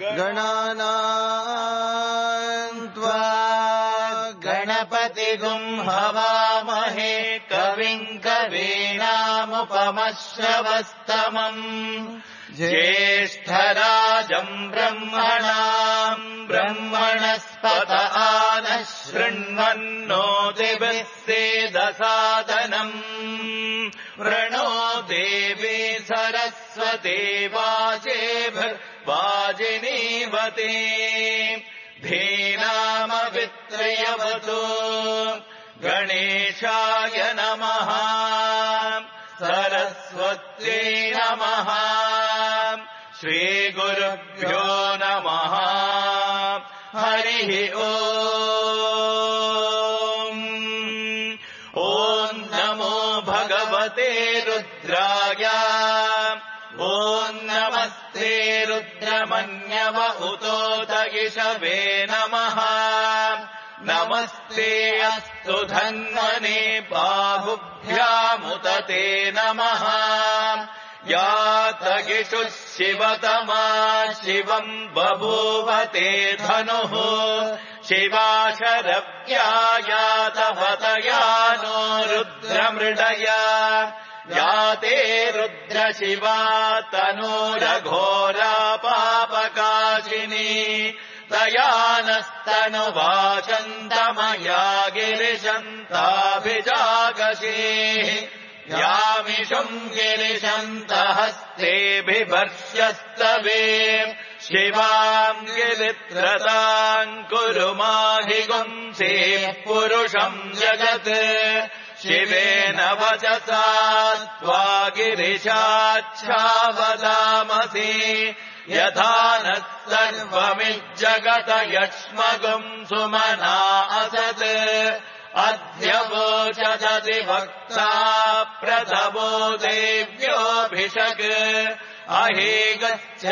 गणानां त्वा गणपतिगुं हवामहे कविं कवीनामुपमश्रवस्तमम् ज्येष्ठराजम् ब्रह्मणाम् ब्रह्मणस्पत आनः शृण्वन्नोतिभिः सेदसादनम् प्रणो देवी सरस्वती वाजेभिर्वाजिनीवती धीनामवित्रयवतु गणेशाय नमः सरस्वत्यै नमः श्रीगुरुभ्यो नमः हरिः ओम् ॐ नमो भगवते रुद्राय ॐ नमस्ते रुद्रमन्यव उतोदयिषवे नमः नमस्ते अस्तु धन्वने बाहुभ्यामुदते नमः यातगिषुः शिवतमा शिवम् बभूवते धनुः शिवाशरव्या यातवतया नो रुद्रमृडया याते रुद्रशिवा तनूरघोरा पापकाशिनी तया नस्तनुवाचन्तमया गिरिशन्ताभिजागशीः यामिषुम् गिरिशन्तहस्तेभिवर्ष्यस्तवे शिवाम् गिरित्रताम् कुरु माहि गुंसे पुरुषम् जगत् शिवेन वचसा त्वा गिरिशाच्छावदामसि यथा नः सर्वमिज्जगत यक्ष्मगुम् सुमना असत् अद्य वोचदधिवक्ता प्रथमो देव्योऽभिषक् अहे गच्छ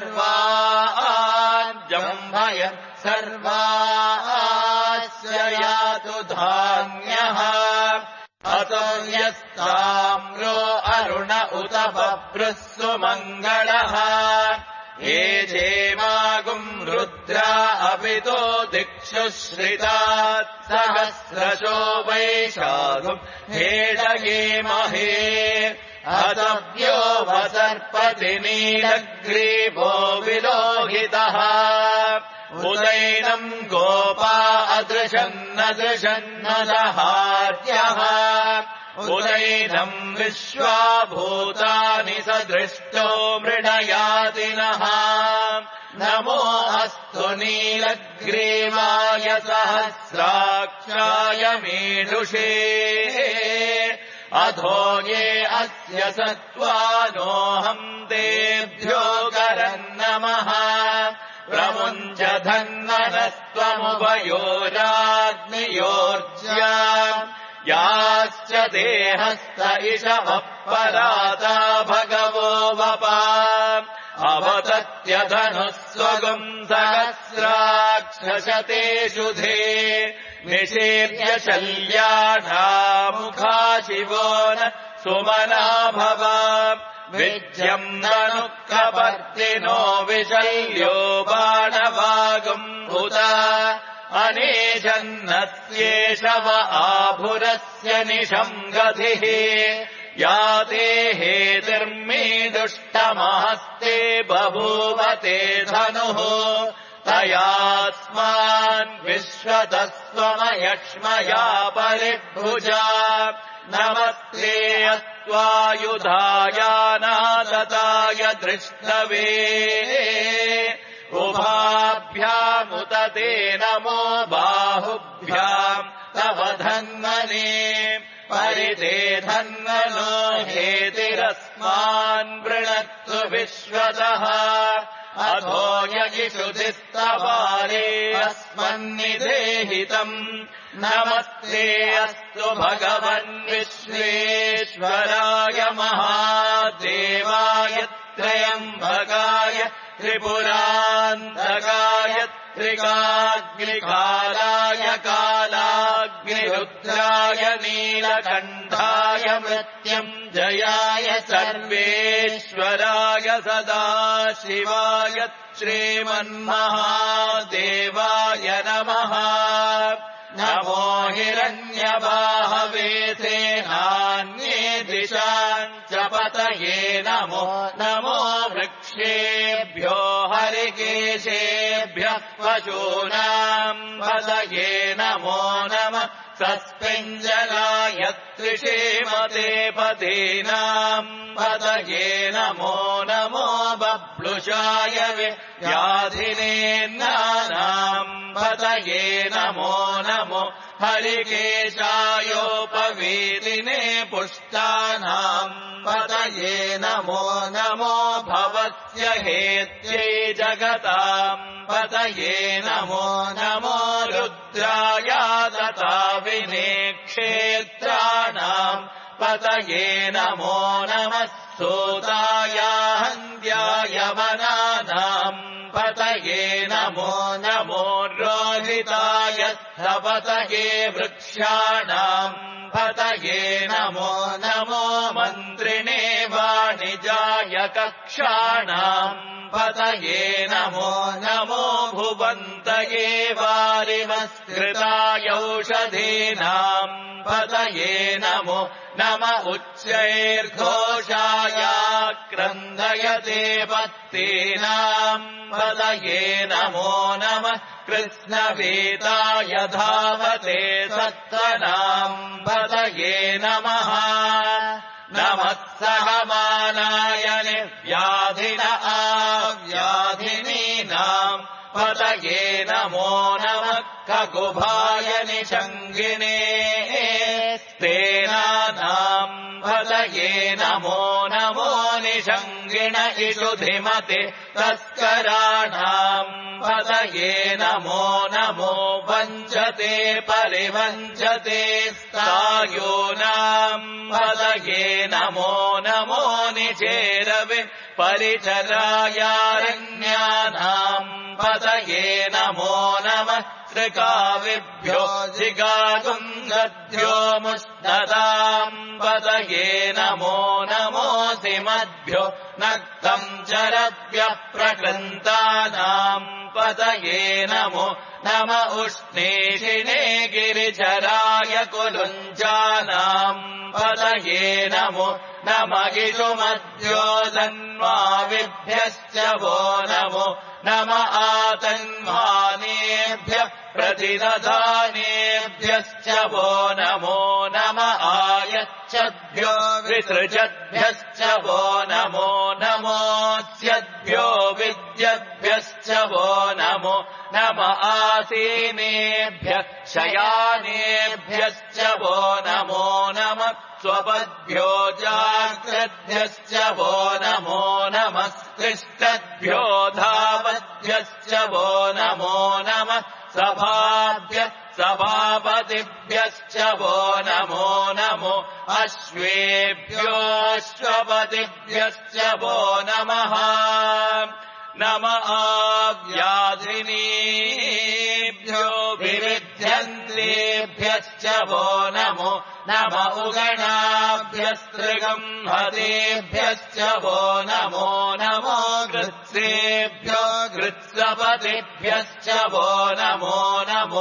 सर्वाजम्भय सर्वास्य यातु धान्यः अतो यस्ताम्रो अरुण उत बभ्रुः सुमङ्गलः ये जेमागुम् रुद्रा अपितो दिक्षु श्रितात् सहस्रशो वैशाखुम् हेडयेमहे अतव्यो वसर्पति नीलग्रीवो विलोहितः उदैनम् गोपा अदृशन्नदृशन्नदहार्यः उदैनम् विश्वाभूतानि सदृष्टो मृडयातिनः नमो अस्तु नीलग्रीवाय सहस्राक्षाय मीढुषे अधो ये अस्य सत्त्वानोऽहम् तेभ्यो करन्नमः प्रमुञ्च धन्वनस्त्वमुभयोराग्नियोर्ज्या याश्च देहस्त इषवः पराता भगवो वपा अवतत्यधनुः स्वगुम् सहस्राक्षशतेषु धे निषेव्य शल्याढामुखा शिवो न सुमना भव विद्यम् ननु कपर्दिनो विशल्यो बाणवागुम् उत अनेजन्नस्येषव आभुरस्य निशम् गतिः याते हेतिर्मे दुष्टमहस्ते बभूवते धनुः तयास्मान् विश्वतस्त्वमयक्ष्मया परिभुजा नमस्ते अस्त्वायुधायानादताय दृष्टवे उभाभ्यामुदते नमो बाहुभ्याम् तव धन्वने परिते धन्वनो हेतिरस्मान् वृणत्तु विश्वतः अधो यजिषुधिस्तवारे अस्मन्निदेहितम् नमस्ते अस्तु भगवन् विश्वेश्वराय महादेवाय त्र्यम्बकाय त्रिपुरान्तकाय त्रिकाग्निकालाय कालाग्नि अग्निरुद्राय नीलकण्ठाय मृत्युञ्जयाय सर्वेश्वराय सदाशिवाय श्रीमन्महादेवाय नमः। नमो हिरण्यबाहवे सेनान्ये दिशाञ्च पतये नमो नमो वृक्षेभ्यो हरिकेशेभ्यः पशूनाम् पतये नमो नमः। सस्पिञ्जराय त्रिषेमते पतीनाम् पतये नमो नमो। बभ्लुषाय व्याधिनेन्नानाम् पतये नमो नमो। हरिकेशायोपवीतिने पुष्टानाम् पतये नमो नमो। भवस्य हेत्यै जगताम् पतये नमो नमो। रुद्राय दताविने क्षेत्राणाम् पतये नमो नमः। सूताय हन्त्याय वनानाम् पतये नमो नमो। रोहिताय पतये वृक्षाणाम् पतये नमो नमो। मन्त्रिणे वाणिजाय कक्षाणाम् पतये नमो नमो। भुवन्तये वारिमस्कृताय औषधीनाम् पतये नमो नम। उच्चैर्घोषाय क्रन्दयते पत्तीनाम् पतये नमो नमः। कृष्णवेदाय धावते सत्त्वनाम् पतये नमः नमः। सहमानाय निर्व्याधिन आव्याधिनीनाम् पतये नमो नमः। खगुभाय निषङ्गिने स्तेनानाम् पतये नमो नमो। निषङ्गिण इषुधिमते तस्कराणाम् पतये नमो नमो। वञ्चते परिवञ्चते स्थायूनाम् पतये नमो नमो। निचेरवे परिचरायारण्यानाम् पतये नमो नमः। त्रिकाविभ्यो जिगागुङ्गद्भ्यो मुष्णदाम् पतये नमो नमो। सिमद्भ्यो नक्तम् चरद्भ्यः प्रकृन्तानाम् पतये नमो नम। उष्णीषिणे गिरिचराय कुलुञ्जानाम् पतये नमो नम। इषुमद्भ्यो धन्वाविभ्यश्च वो नमो नम। आतन्वानेभ्यः प्रतिदधानेभ्यश्च वो नमो नम। आयच्छद्भ्यो विसृजद्भ्यश्च वो नमो नमोऽस्यद्भ्यो विद्यद्भ्यश्च वो नमो नम। आसीनेभ्यः शयानेभ्यश्च वो नमो नमः। स्वपद्भ्यो जाग्रद्भ्यश्च वो नमो नमः। तिष्ठद्भ्यो धावद्भ्यश्च वो नमो नमः। सभाभ्यः सभापतिभ्यश्च वो नमो नमो। अश्वेभ्यो अश्वपतिभ्यश्च वो नमः नम। आव्याधिनीभ्यो विविध्यन्तेभ्यश्च वो नमो नम। उगणाभ्यस्त्रिगम्हतेभ्यश्च वो नमो नमो। कृत्सेभ्यो कृत्सपतिभ्यश्च वो नमो नमो।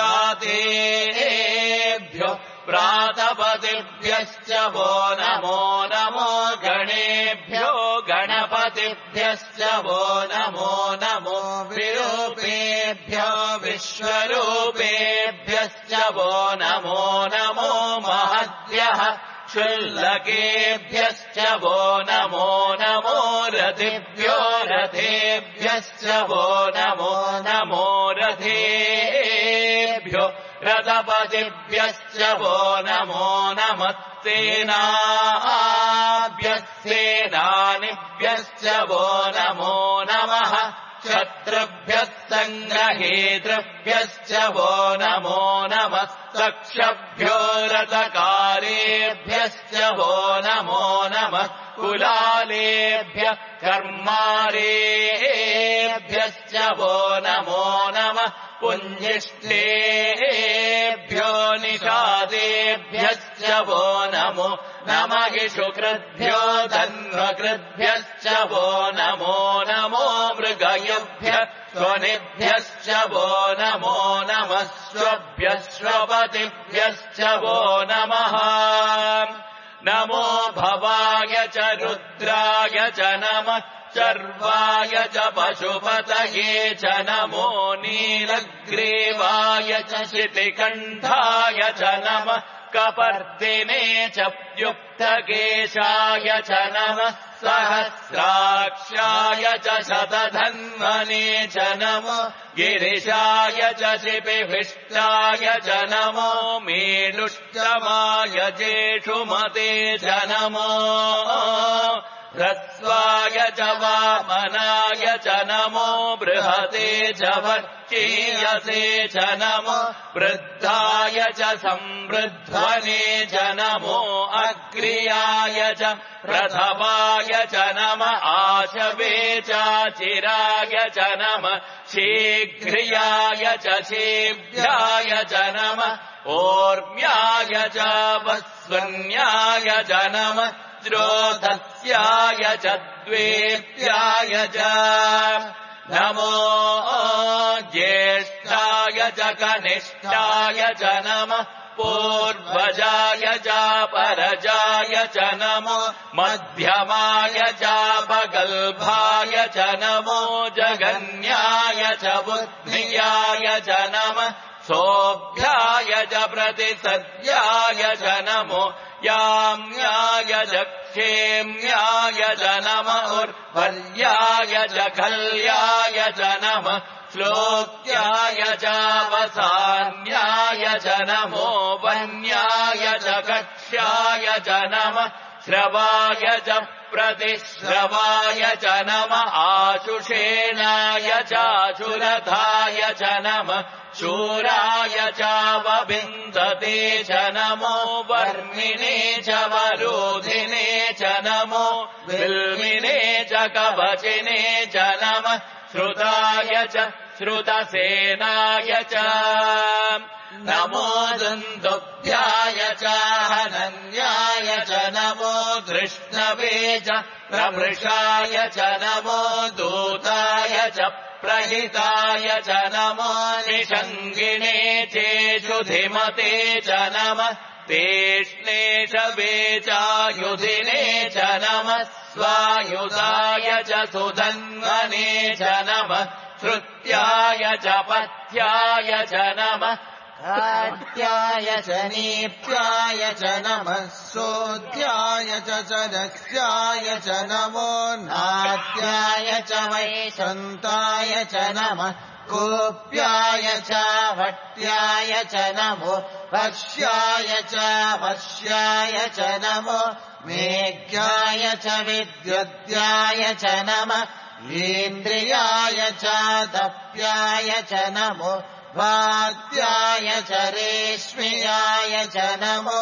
प्रातेभ्यो प्रातपतिभ्यश्च वो नमो नमो। गणेभ्यो गणपतिभ्यश्च वो नमो नमो। विरूपेभ्यो विश्वरूपेभ्यश्च वो नमो नमो। महद्भ्यः क्षुल्लकेभ्यश्च वो नमो नमो। रथिभ्यो रथेभ्यश्च वो नमो नमो। रथेभ्यो रथपतिभ्यश्च वो नमो नमः। सेनाभ्यः सेनानिभ्यश्च वो नमो नमः। शत्रुभ्यः सङ्ग्रहेतृभ्यश्च वो नमो नमः। सक्षभ्यो रथकारेभ्यश्च वो नमो नमः। कुलालेभ्यः कर्मारेभ्यश्च वो नमो नमः। पुञ्जिष्ठेभ्यो निषादेभ्यश्च वो नमो नमः शुकृभ्यो धन्वकृभ्यश्च वो नमो नमो मृगयभ्यः स्वनिभ्यश्च वो नमो नमः स्वभ्यश्वपतिभ्यश्च वो नमः नमो भवाय च रुद्राय च नमः सर्वाय च पशुपतये च नमो नीलग्रीवाय च शितिकण्ठाय च नमः कपर्दिने च युक्तकेशाय च नमः सहस्राक्षाय च शतधन्वने च नमो गिरिशाय च शिपिभिष्टाय च नमो मेलुष्टमाय जेषुमते च नमो ह्रस्वाय च वामनाय च नमो बृहते च वर्चीयसे च नमो वृद्धाय च संवृध्वने च नमो अग्र्याय च प्रथमाय च नमः आशवे चाचिराय च नमः शीघ्रियाय च शीभ्याय च नमः ओर्म्याय च वस्वन्याय च नमः द्रोधस्याय च द्वेप्याय च नमो ज्येष्ठाय च कनिष्ठाय च नमः पूर्वजाय च परजाय च नमो मध्यमाय च पगल्भाय च नमो जगन्याय च बुद्धियाय च नमः सोऽभ्याय च प्रतिसद्याय च नमो याम्याय च क्षेम्याय च नमः उर्वर्याय च खल्याय च नमः श्लोक्याय च वसान्याय च नमो वन्याय च कक्ष्याय च नमः श्रवाय च प्रतिश्रवाय च नमः आशुषेणाय चाशुरथाय च नमः शूराय चावबिन्दते च नमो वर्मिणे च वरोधिने च नमो विल्मिने च कवचिने च नमः श्रुताय च श्रुतसेनाय च नमो दुन्दुभ्याय च हनन्याय च नमो धृष्णवे च प्रमृषाय च नमो दूताय च प्रहिताय च नमो निषङ्गिणे चेषुधिमते च नमः तेष्णेशवे चायुधिने च नमः स्वायुधाय च सुधन्वने च नमः श्रुत्याय च पथ्याय च नमः खाद्याय च नीप्याय च नमः सोऽध्याय च दस्याय च नमो नाद्याय च वैशन्ताय च नमः कोप्याय च भट्याय च नमो वश्याय च वश्याय च नमो मेघ्याय च विद्युद्याय च नमः इन्द्रियाय च दप्याय च नमो वाद्याय च रेश्म्याय च नमो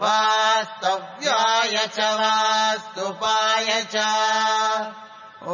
वास्तव्याय च वास्तुपाय च ॐ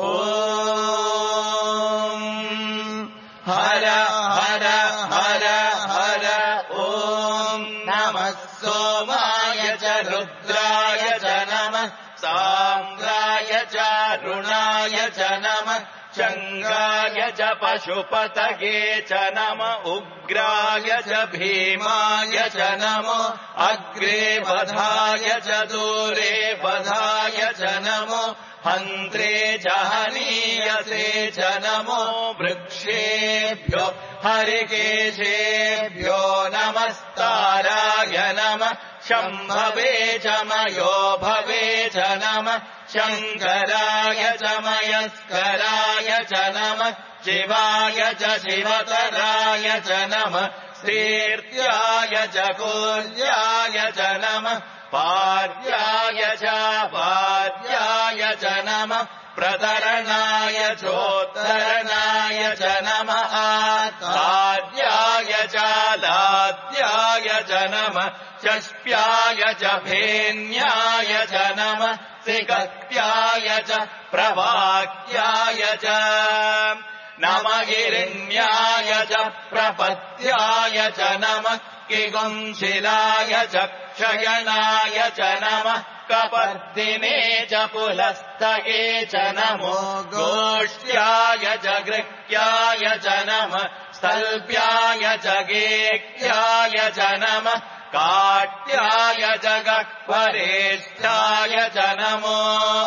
हर हर हर हर ॐ नमः सोमाय च रुद्राय च नमः साम्राय च रुणाय च नमः शङ्गाय च पशुपतये च नम उग्राय च भीमाय च नमो अग्रे वधाय च दूरे वधाय च नमो हन्त्रे च हनीयसे च नमो वृक्षेभ्यो हरिकेशेभ्यो नमस्ताराय नमः शम्भवे च मयो भवे च नमः शङ्कराय च मयस्कराय च नमः शिवाय च शिवतराय च नमः कीर्त्याय च कोल्याय च नमः पार्याय च पार्याय च नमः प्रतरणाय चोत्तरणाय च नमः आद्याय च लाद्याय च नमः षष्ट्याय च भेन्याय च नमः सिकत्याय च प्रवाक्याय च नम गिरिण्याय च प्रपत्याय च नमः किगुंशिलाय च क्षयणाय च नमः कपर्दिने च पुलस्तये च नमो गोष्ठ्याय च गृह्याय च नमः स्थल्प्याय च गेह्याय च नमः काट्याय च गह्वरेष्ठाय च नमो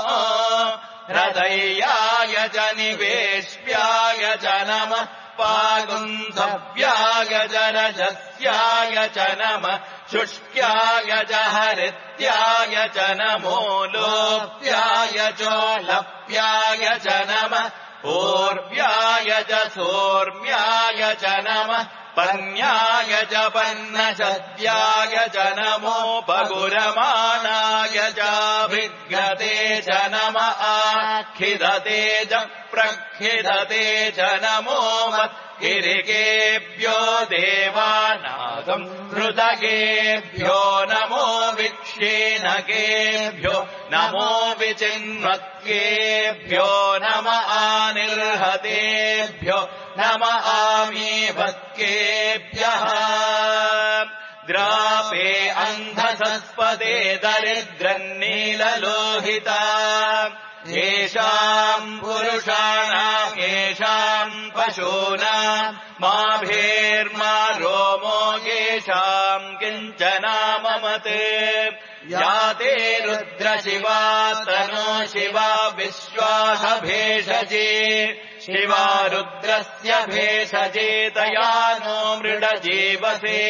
हृदयाय च निवेश्याय च नमः पागुन्धव्याय च रजस्याय च नमः शुष्क्याय च हरित्याय च नमो लोप्याय चोलप्याय च नमः पूर्व्याय च सोर्म्याय च नमः पन्याय च पन्नशद्याय च नमो पगुरमाणाय चाभिघ्नते च नमः आखिदते च प्रखिदते च नमो गिरिकेभ्यो देवानागम् हृदगेभ्यो नमो विक्षीणकेभ्यो नमो विचिन्वत्केभ्यो नम आनिर्हतेभ्यो नम आमीभक्केभ्यः द्रापे अन्धसस्पदे दरिद्रन्नीललोहिता येषाम् पुरुषाणाम् येषाम् पशूनाम् माभेर्मा रोमो येषाम् किञ्चनाममते याते रुद्रशिवा तनो शिवा विश्वासभेषजे शिवा रुद्रस्य भेषजे तया नो मृडजीवसे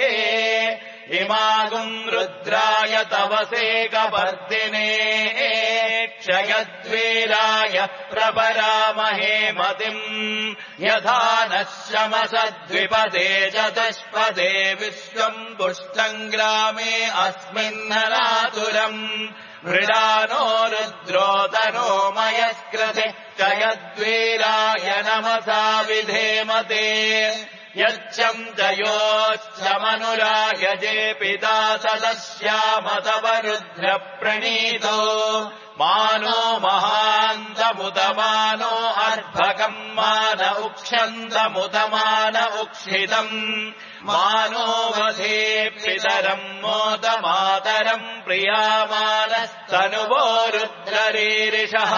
इमागुम् रुद्राय तवसे कपर्दिने क्षयद्वीराय प्रपरामहे मतिम् यथा नः शमसद्विपदे चतुष्पदे विश्वम् पुष्टम् ग्रामे अस्मिन्ननातुरम् मृडानो रुद्रोदनो मयस्कृते क्षयद्वीराय नमसा विधेमते यच्छम् जयोश्चमनुरायजे पिता सदस्यामतव रुद्रप्रणीतो मानो महान्तमुतमानो अर्भकम् मान उक्षन्तमुतमान उक्षितम् मानो वधे पितरम् मोदमातरम् प्रियामानस्तनुवो रुद्ररीरिषः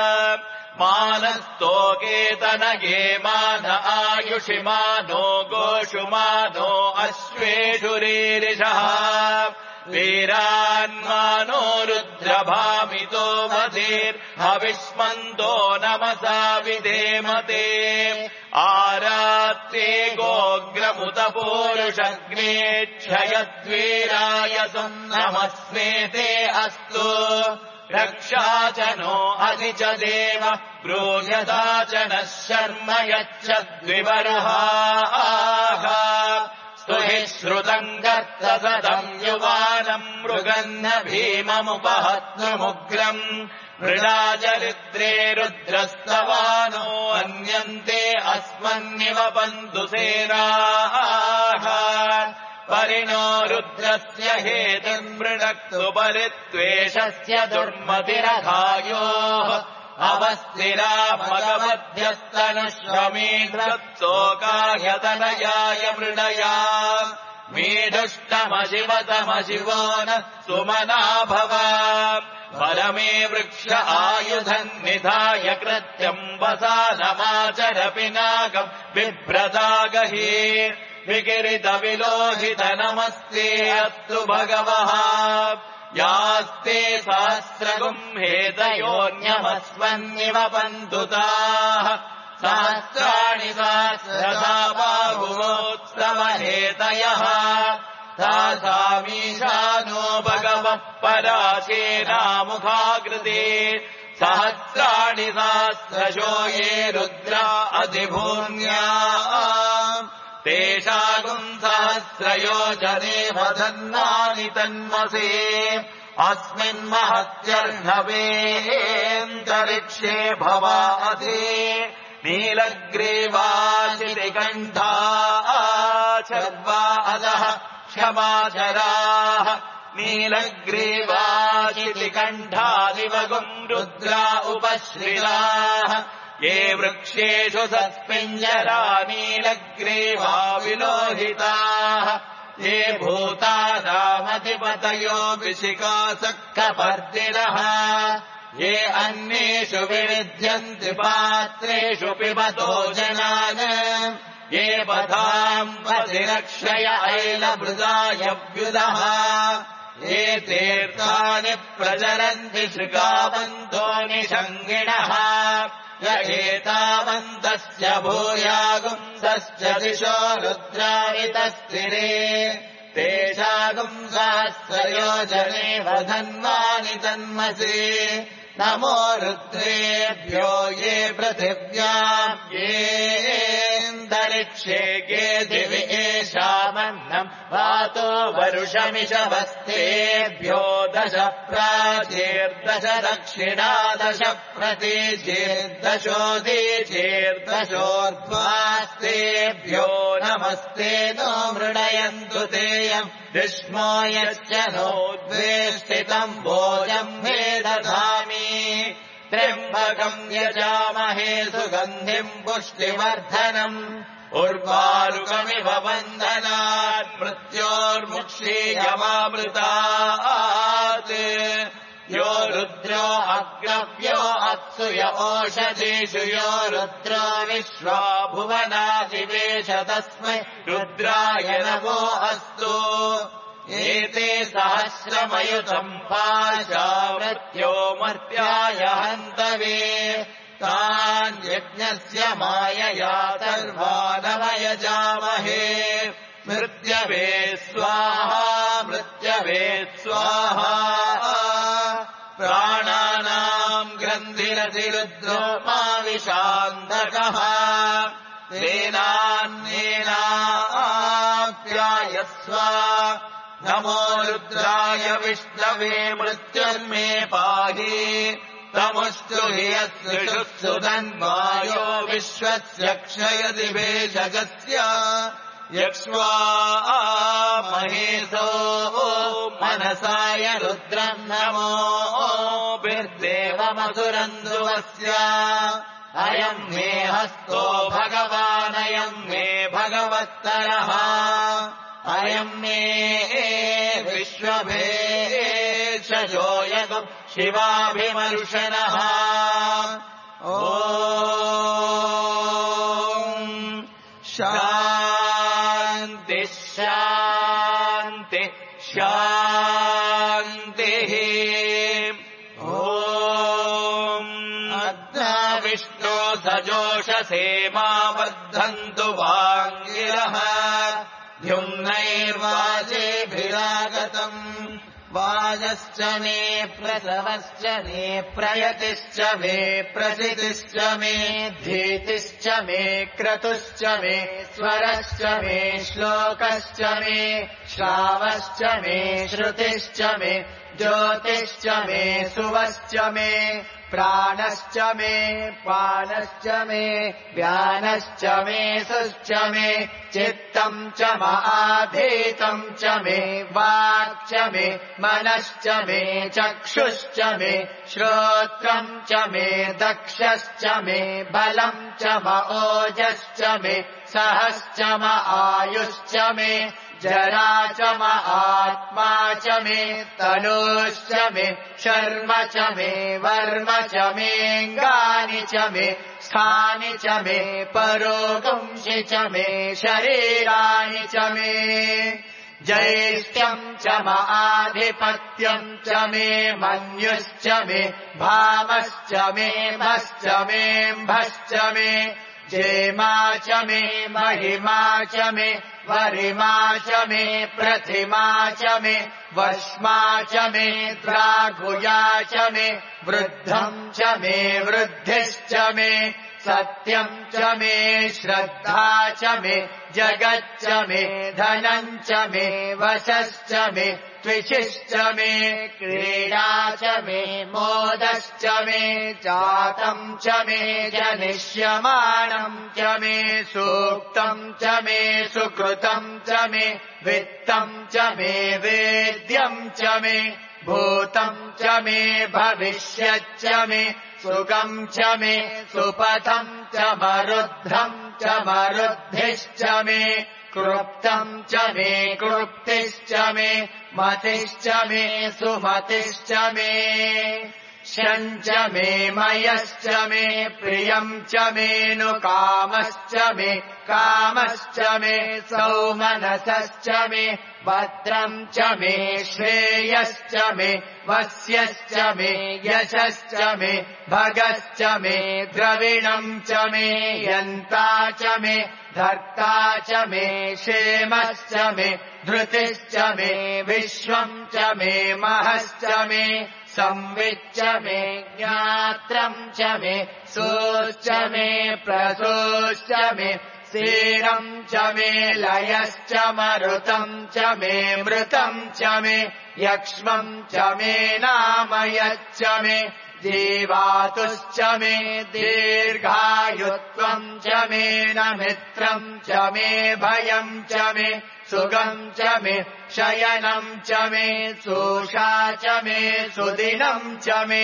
मानस्तोकेतनये मान आयुषि मानो गोषु मानो अश्वेषुरीरिषः वीरान्मानो रुद्रभामितो मधीर्हविष्मन्तो नमसा विधेमते आरात्रे गोग्रमुत पूरुषग्ने क्षयद्वीराय नमस्मेते अस्तु रक्षा च नो अधि च देव ब्रूह्यता च नः शर्म यच्छद्विबर्हाः स्तुहि श्रुतम् गर्तसदम् युवानम् मृगन्न भीममुपहत्नुमुग्रम् मृडाचरित्रे रुद्रस्तवानो अन्यन्ते अस्मन्निव पन्तु सेनाः परिणो रुद्रस्य हेतुर्मृणक्तु परित्वेषस्य दुर्मतिरघायोः अवस्थिरा भगवध्यस्तनुष्वमीधृत्सोकाह्यतनयाय मृडया मीढुष्टमशिवतमशिवो नः सुमना भव परमे वृक्ष आयुधम् निधाय कृत्यम् वसानमाचर पिनाकम् बिभ्रतागहि विकिरितविलोहित नमस्ते अस्तु भगवः यास्ते सहस्रगुम् हेतयोऽन्यमस्वन्निव पन्तुताः सहस्राणि सहस्रधा बाहुवोत्सवहेतयः तासामीशानो भगवः पराशेनामुखाकृते सहस्राणि सहस्रशो ये रुद्रा अधिभूम्या तेषागुम् सहस्रयोजने वदन्नानि तन्मसे अस्मिन्महत्यर्णवेऽन्तरिक्षे भवाधे नीलग्रीवाशितिकण्ठा शर्वा अधः क्षमाचराः नीलग्रीवाशितिकण्ठादिवगुम् रुद्रा उपश्रिताः ये वृक्षेषु सत्पिञ्जरा नीलग्रीवा विलोहिताः ये भूतानामधिपतयो विशिखासक्तपर्दिनः ये अन्येषु विविध्यन्ति पात्रेषु पिबतो जनान् ये पथाम् पतिरक्षय ऐलमृदायव्युदः ये तीर्थानि प्रचरन्ति शृगावन्तो निषङ्गिणः य एतावन्तस्य भूयागुंसश्च दिशो रुद्रावितस्थिरे तेषागुंसास्त्रयोजने वधन्वानि तन्मसि नमो रुद्रेभ्यो ये पृथिव्याम् येऽन्तरिक्षे ये दिवि येषामन्नम् वातो वरुषमिषभस्तेभ्यो 10 प्राचीर्दश दक्षिणादश प्रतीचीर्दशोदीचीर्दशोर्ध्वास्तेभ्यो नमस्ते नो मृडयन्तु तेयम् विष्णो यश्च नोद्वेष्टितम् भोजम् मे दधामि त्र्यम्बकम् यजामहे सुगन्धिम् पुष्टिवर्धनम् उर्वारुकमिव बन्धनात् मृत्योर्मुक्षीयमामृतात् यो रुद्रो अग्रव्यो अत्सुय ओषधीषु यो रुद्रो विश्वा भुवनादिवेश तस्मै रुद्राय नमो अस्तु एते सहस्रमयुतम् पाशा मृत्यो मर्त्याय हन्तवे तान् यज्ञस्य मायया सर्वानवयजामहे मृत्यवे स्वाहा मृत्यवे स्वाहा प्राणानाम् ग्रन्थिरतिरुद्रो माविशान्तकः तेनान्येनाप्यायस्व नमो रुद्राय विष्णवे मृत्युर्मे पाहि तमुष्टु हि यत्सुषुः सुधन्वायो विश्वस्य क्षयति भेषजस्य यक्ष्वा महेशो मनसाय रुद्रम् नमो बिर्देवमसुरन्धुवस्य अयम् मे हस्तो भगवानयम् मे भगवत्तरः अयम् मे विश्वभेषजो यगुम् शिवाभिमर्शनः ॐ शान्ति शान्ति शान्तिः ॐ अद्य विष्णो सजोषसे मा वर्धन्तु वाङ्गिरः द्युम्नैर्वाजेभिरागतम् वाजश्च मे प्रसवश्च मे प्रयतिश्च मे प्रसितिश्च मे धीतिश्च मे क्रतुश्च मे स्वरश्च मे श्लोकश्च मे श्रावश्च मे श्रुतिश्च मे ज्योतिश्च मे सुवश्च मे प्राणश्च मे पानश्च मे व्यानश्च मे सुश्च मे चित्तम् च महाधीतम् च मे वाक् च मे मनश्च मे चक्षुश्च मे श्रोत्रम् च मे दक्षश्च मे बलम् च ओजश्च मे सहश्च आयुश्च मे जरा च आत्मा च मे तनुश्च मे शर्म च मे वर्म च मेऽङ्गानि च मे स्थानि च मे परोगंसि च मे शरीराणि च मे जैष्ठ्यम् च आधिपत्यम् च मे मन्युश्च मे भामश्च मे मश्च मेऽम्भश्च मे जेमा च मे महिमा च मे वरिमा च मे प्रतिमा च मे वश्मा च मे द्राघुया च मे वृद्धम् च मे वृद्धिश्च मे सत्यम् च मे श्रद्धा च मे जगच्च मे धनम् च मे वशश्च मे त्विषिश्च मे क्रीडा च मे मोदश्च मे जातम् च मे जनिष्यमाणम् च मे सूक्तम् च मे सुकृतम् च मे वित्तम् च मे वेद्यम् च मे भूतम् च मे भविष्यच्च मे सुगम् च मे सुपथम् च मरुद्धम् च मरुद्धिश्च मे कृप्तम् च मे कृप्तिश्च मे मतिश्च मे सुमतिश्च मे शञ्च मे मयश्च मे प्रियम् च मेऽनुकामश्च मे कामश्च मे सौमनसश्च मे भद्रम् च मे श्रेयश्च मे वस्यश्च मे यशश्च मे भगश्च मे द्रविणम् च मे यन्ता च मे धर्ता च मे क्षेमश्च मे धृतिश्च मे विश्वम् च मे महश्च मे संविच्च मे ज्ञात्रम् च मे सोश्च मे प्रसोश्च मे सीरम् च मे लयश्च मरुतम् च मे मृतम् च मे यक्ष्मम् च मे नामयच्च मे जीवातुश्च मे दीर्घायुत्वम् च मे नमित्रम् च मे भयम् च मे सुगम् च मे शयनम् च मे सोषा च मे सुदिनम् च मे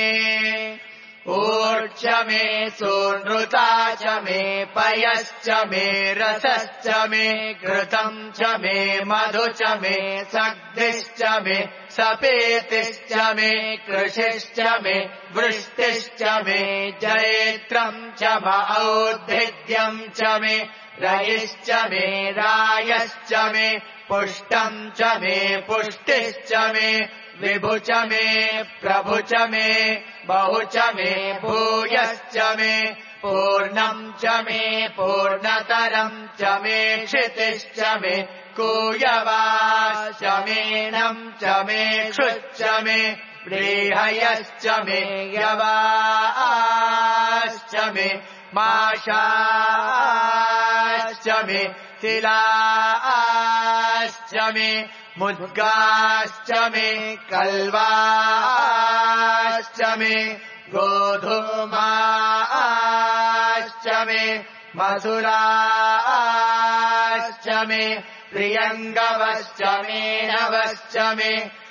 ऊर्च मे सोनृता च मे पयश्च मे रसश्च मे घृतम् च मे मधु च मे सग्धिश्च मे सपेतिश्च मे कृषिश्च मे वृष्टिश्च मे जैत्रम् च औद्भिद्यम् च मे रयिश्च मे रायश्च मे पुष्टम् च मे पुष्टिश्च मे विभु च मे प्रभु च मे बहु च मे भूयश्च मे पूर्णम् च मे पूर्णतरम् च मे क्षितिश्च मे कूयवाश्च मेनम् च मे क्षुच्च मे व्रीहयश्च मे यवाश्च मे माशाश्च मे तिलाश्च मे मुद्गाश्च मे कल्वाश्च मे गोधूमाश्च मे मसुराश्च मे प्रियङ्गवश्च मे नवश्च मे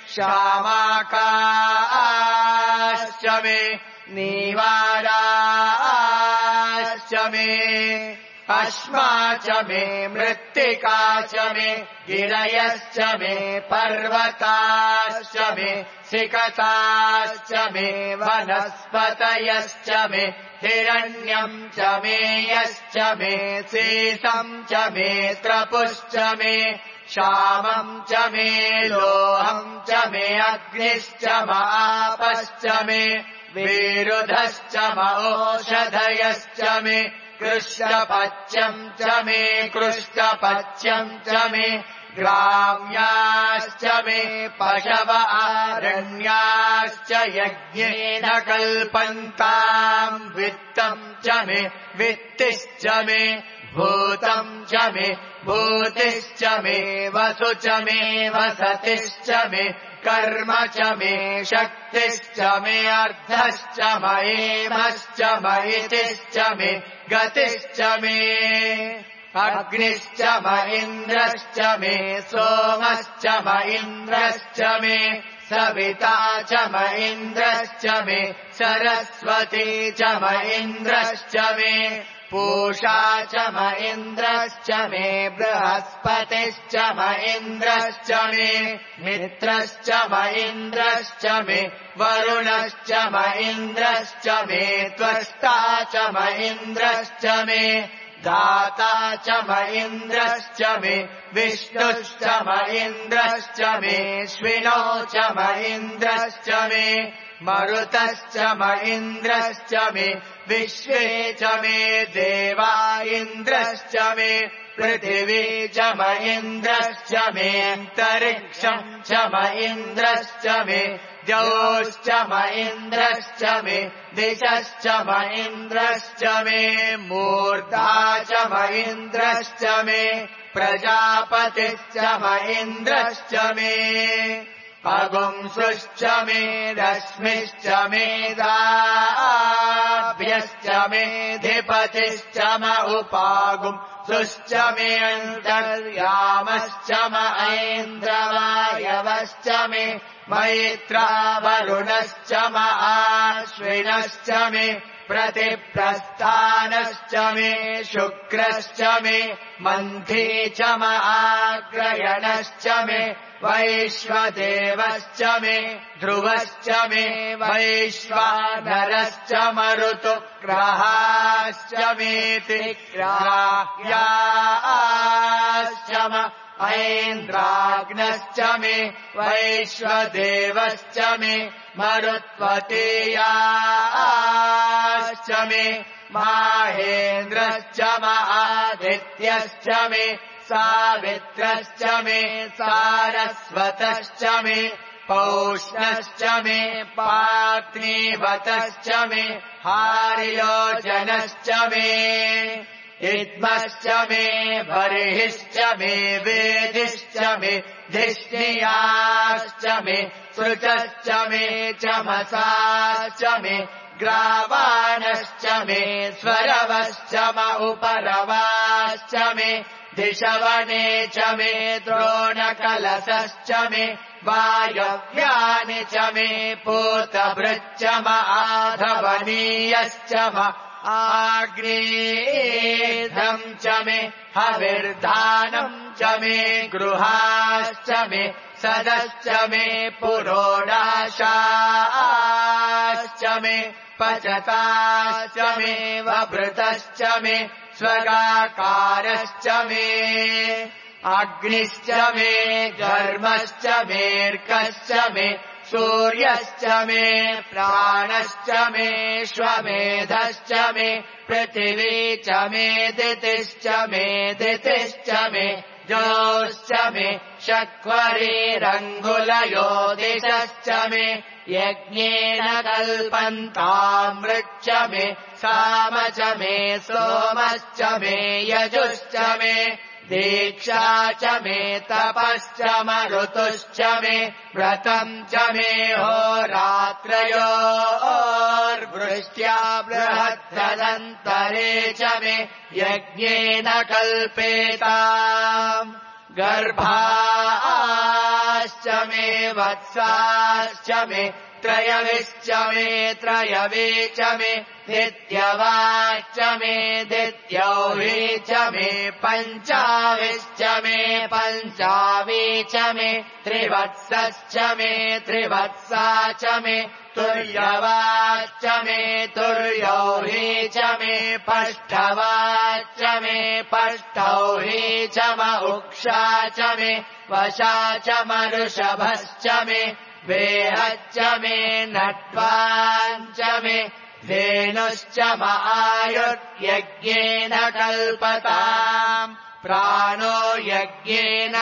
श्यामाकाश्च मे नीवाराश्च मे अश्मा च मे मृत्तिका च मे गिरयश्च मे पर्वताश्च मे सिकताश्च मे वनस्पतयश्च मे हिरण्यम् च मे यश्च मे सीसम् च मे त्रपुश्च मे श्यामम् च मे लोहम् च मे अग्निश्च आपश्च मे विरुधश्च औषधयश्च मे कृष्णपच्यम् च मे कृष्णपच्यम् च मे ग्राम्याश्च मे पशव आरण्याश्च यज्ञेन कल्पन्ताम् वित्तम् च मे वित्तिश्च मे भूतम् च मे भूतिश्च मे वसु च मे वसतिश्च मे कर्म च मे शक्तिश्च मे अर्धश्च मयेमश्च मयितिश्च मे गतिश्च मे अग्निश्च म इन्द्रश्च मे सोमश्च म इन्द्रश्च मे सविता च म इन्द्रश्च मे सरस्वती च म इन्द्रश्च मे पूषा च म इन्द्रश्च मे बृहस्पतिश्च म इन्द्रश्च मे मित्रश्च म इन्द्रश्च मे वरुणश्च म इन्द्रश्च मे त्वष्टा च म इन्द्रश्च मे दाता च म इन्द्रश्च मे विष्णुश्च म इन्द्रश्च मे श्विनो च म इन्द्रश्च मे मरुतश्च म इन्द्रश्च मे विश्वे च मे देवा इन्द्रश्च मे पृथिवी च म इन्द्रश्च मे अन्तरिक्षम् च म इन्द्रश्च मे द्यौश्च म इन्द्रश्च मे दिशश्च म इन्द्रश्च मे मूर्धा च म इन्द्रश्च मे प्रजापतिश्च म इन्द्रश्च मे अगुंसुश्च मे रश्मिश्च मे दाभ्यश्च मे धिपतिश्च म उपागुंसुश्च मे अन्तर्यामश्च म ऐन्द्रवायवश्च मे मैत्रावरुणश्च आश्विनश्च मे प्रतिप्रस्थानश्च मे शुक्रश्च मे मन्थी च आग्रयणश्च मे वैश्वदेवश्च मे ध्रुवश्च मे वैश्वानरश्च मरुतु ग्रहाश्च मेति ग्राह्याश्च ऐन्द्राग्नश्च मे वैश्वदेवश्च मे मरुत्वतीयाश्च मे माहेन्द्रश्च आदित्यश्च मे सावित्रश्च मे सारस्वतश्च मे पौष्णश्च मे पाग्नीवतश्च मे हार्योजनश्च मे इद्मश्च मे बर्हिश्च मे वेदिश्च मे धिष्णियाश्च मे सृचश्च मे चमसाश्च मे ग्रावाणश्च मे स्वरवश्च उपरवाश्च मे दिशवने च मे द्रोणकलशश्च मे वायव्यानि च मे पूतभृच्च आधवनीयश्च आग्नेयम् च मे हविर्धानम् च मे गृहाश्च मे सदश्च मे पुरोडाशाश्च मे पचताश्च मे वभृतश्च मे स्वगाकारश्च मे अग्निश्च मे घर्मश्च मेऽर्कश्च मे सूर्यश्च मे प्राणश्च मे श्वमेधश्च मे पृथिवी च मे दितिश्च मे जोश्च मे शक्वरीरङ्गुलयोदिशश्च मे यज्ञेन कल्पन्तामृच्च मे साम च मे सोमश्च मे यजुश्च मे दीक्षा च मे तपश्च ऋतुश्च मे व्रतम् च मे होरात्रयोर्वृष्ट्या बृहत्तदन्तरे च मे यज्ञेन कल्पेताम् गर्भाश्च मे वत्साश्च मे त्रयविश्च मे त्रयवे च मे दित्यवाच्च मे दित्यौही च मे पञ्चाविश्च मे पञ्चावी च मे त्रिवत्सश्च मे त्रिवत्सा च मे तुर्यवाच्च मे तुर्यौही च मे पष्ठवाच्च मे पष्ठौही च उक्षा च मे वशा च ऋषभश्च मे वेहच्च मे नट्वाञ्च मे धेनुश्च आयुर्यज्ञेन कल्पताम् प्राणो यज्ञेन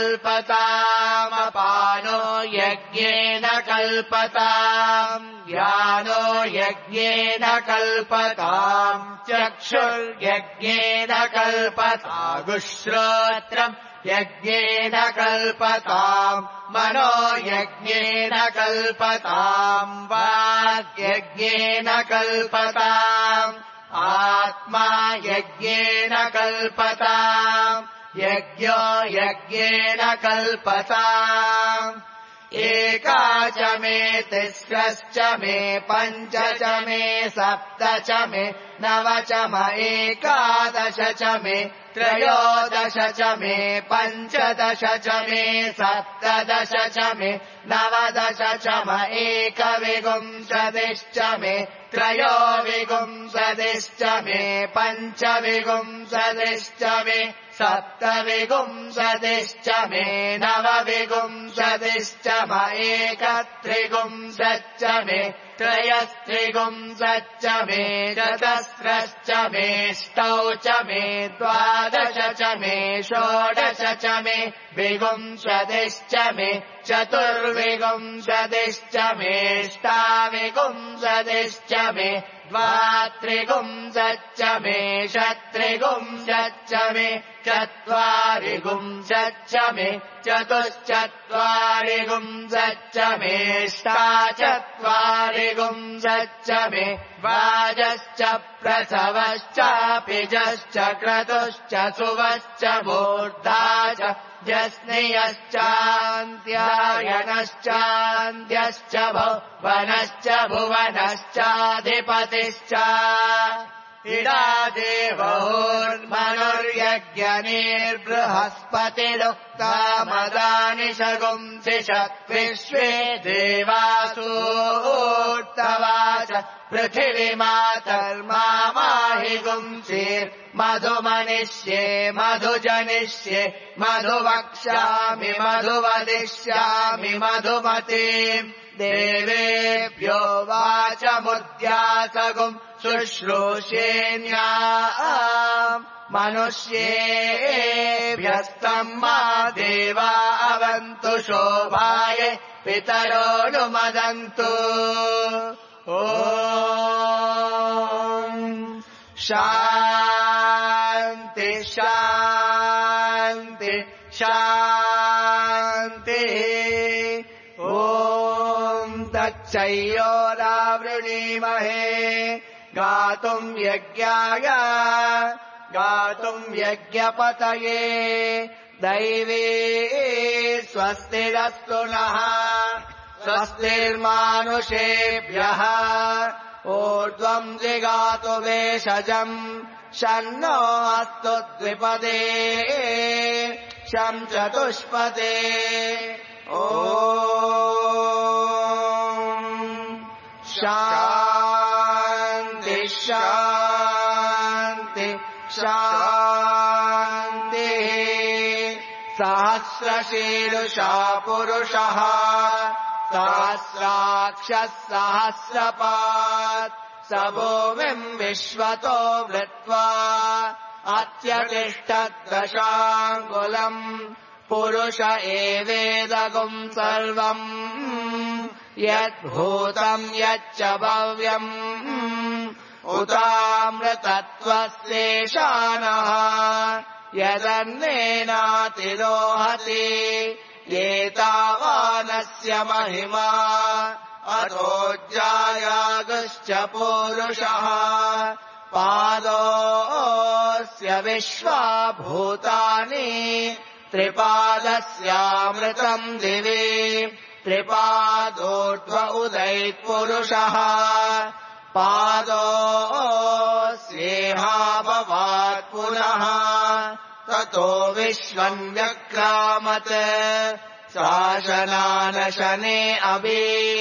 कल्पतामपानो यज्ञेन कल्पताम् ज्ञानो यज्ञेन कल्पताम् चक्षुर्यज्ञेन कल्पतागुश्रोत्रम् यज्ञेन कल्पताम् मनो यज्ञेन कल्पताम् वाग्यज्ञेन कल्पताम् आत्मा यज्ञेन कल्पताम् यज्ञो यज्ञेन कल्पताम् एका च मे तिस्रश्च मे पञ्च च मे सप्त च मे नव च एकादश च मे त्रयोदश च मे पञ्चदश च मे सप्तदश च मे नवदश च एकविंशतिश्च मे त्रयोविंशतिश्च मे पञ्चविंशतिश्च मे सप्तविंशतिश्च मे नवविंशतिश्च एकत्रिंशच्च मे त्रयस्त्रिंशच्च मे चतस्रश्च मेष्टौ च मे द्वादश च मे षोडश च मे विंशतिश्च मे चतुर्विंशतिश्च मेष्टाविंशतिश्च मे द्वात्रिगुंसच्च मे षत्रिगुंसच्च मे चत्वारिगुंसच्च मे चतुश्चत्वारिगुंसच्च मेष्टाचत्वारिगुंसच्च मे वाजश्च प्रसवश्चापिजश्च क्रतुश्च सुवश्च मूर्धा च जस्नियश्चान्त्यायनश्चान्त्यश्च भुवनश्च भुवनश्चाधिपतिश्च इडा देवोर्मनुर्यज्ञनिर्बृहस्पतिरुक्ता मदानि शगुंसिष विश्वे देवासूर्तवाच पृथिवीमातर्माहि गुंसीर्मधुमनिष्ये मधुजनिष्ये मधुवक्ष्यामि मधुवदिष्यामि मधुमतीम् देवेभ्यो वाचमुद्यासगुम् शुश्रूषेण्या मनुष्येभ्यस्तम् मा देवा अवन्तु शोभाय पितरोऽनुमदन्तु ॐ शान्ति शान्ति शान्तिः ॐ तच्चयोरावृणीमहे गातुम् यज्ञपतये दैवे स्वस्तिरस्तु नः स्वस्तिर्मानुषेभ्यः ऊर्ध्वम् जिगातु वेषजम् शन्नो अस्तु द्विपदे शं चतुष्पदे ॐ शान्ति शान्ति शान्तिः सहस्रशीर्षा पुरुषः सहस्राक्षः सहस्रपात् स भूमिम् विश्वतो वृत्वा अत्यतिष्ठद्दशाङ्गुलम् पुरुष एवेदगुम् सर्वम् यद्भूतम् यच्च भव्यम् उतामृतत्वस्येषानः यदन्नेनातिरोहति एतावानस्य महिमा अतोऽजायागश्च पूरुषः पादोऽस्य विश्वाभूतानि त्रिपादस्यामृतम् दिवि त्रिपादोर्ध्व उदैत्पुरुषः पादोऽस्येहाभवात् पुनः ततो विश्वम् व्यक्रामत् शासनानशने अभि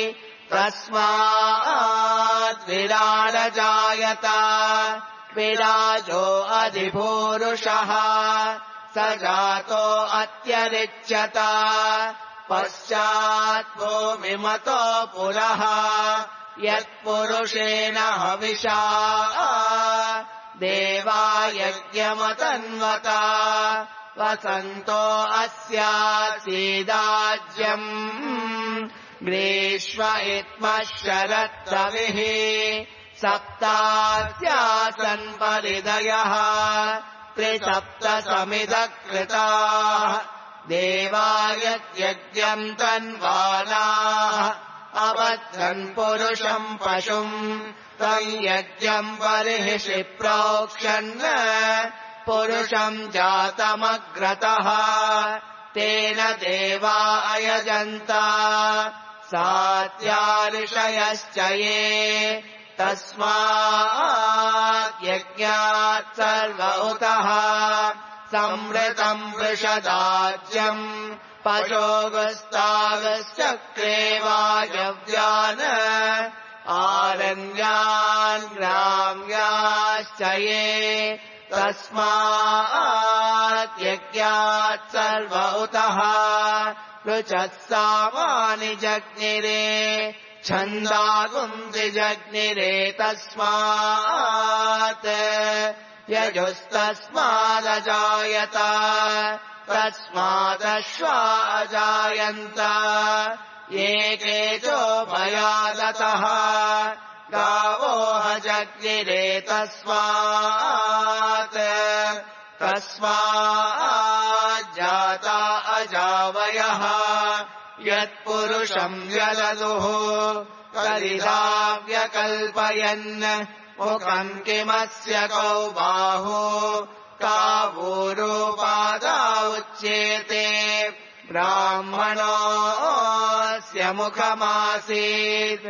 तस्मात् विराडजायत विराजो अधिपूरुषः स जातो अत्यरिच्यत पश्चात् भूमिमतो पुरः यत्पुरुषेण हविषा देवा यज्ञमतन्वता वसन्तो अस्यासीदाज्यम् ग्रीष्म इत्मः शरद्रविः सप्तास्यासन् परिदयः त्रिसप्तसमिदः कृताः देवा यज्ञम् तन्वानाः अबध्नन् पुरुषम् पशुम् तम् यज्ञम् बर्हिषि प्रोक्षन् पुरुषम् जातमग्रतः तेन देवा अयजन्त सात्या ऋषयश्च ये तस्मात् यज्ञात् सर्व उतः संवृतम् वृषदाज्यम् पशोगस्तागश्चक्रे वायव्यान् आरण्यान् ग्राम्याश्च ये तस्मात् यज्ञात् सर्व उतः ऋचत्सामानि जज्ञिरे छन्दागुंसि जज्ञिरे तस्मात् यजुस्तस्मादजायत तस्मादश्वा अजायन्त ये केचो भयादतः गावो हज शक्तिरे तस्माज्जाता अजावयः यत्पुरुषम् व्यददुः कलिदाव्यकल्पयन् मुखम् किमस्य कौ बाहु कावूरूपादा उच्येते ब्राह्मणोऽस्य मुखमासीत्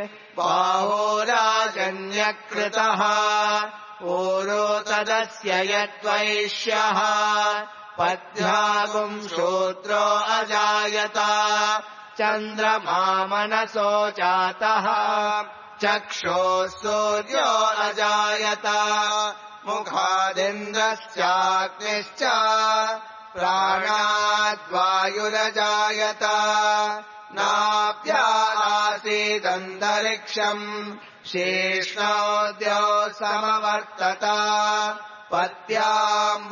बाहोराजन्यकृतः ऊरो तदस्य यद्वैश्यः पद्भ्यागुम् शूद्रो अजायत चन्द्रमा मनसो जातः चक्षुः सूर्यो अजायत मुखादिन्द्रश्चाग्निश्च प्राणाद्वायुरजायत नाभ्यासीदन्तरिक्षम् शीर्ष्णोद्यो समवर्तत पत्याम्